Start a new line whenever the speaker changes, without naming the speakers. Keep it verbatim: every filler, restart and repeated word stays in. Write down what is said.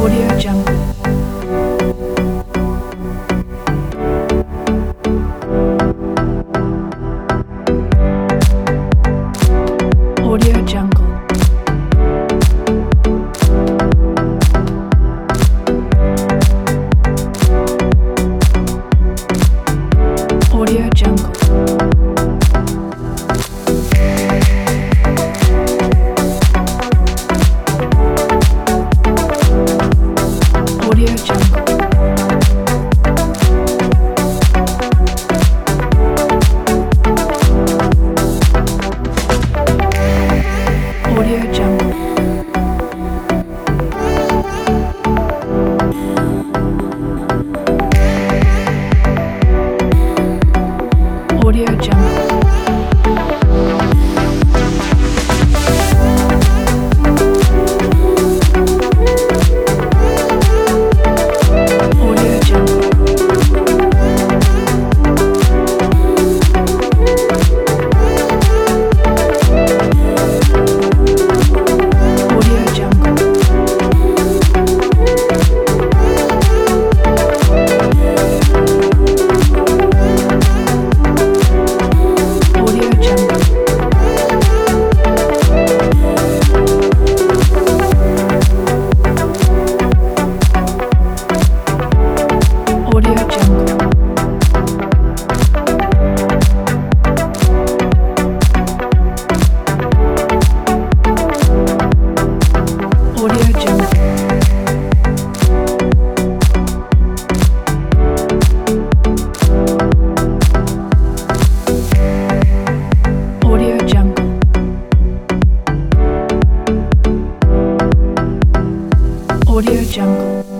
Audio Jungle. Audio Jungle. Audio Jungle. Audio Jungle. Audio Jungle. Audio Jungle. Audio Jungle. Audio Jungle. Audio Jungle. Audio Jungle. Audio Jungle. Audio Jungle. Audio Jungle.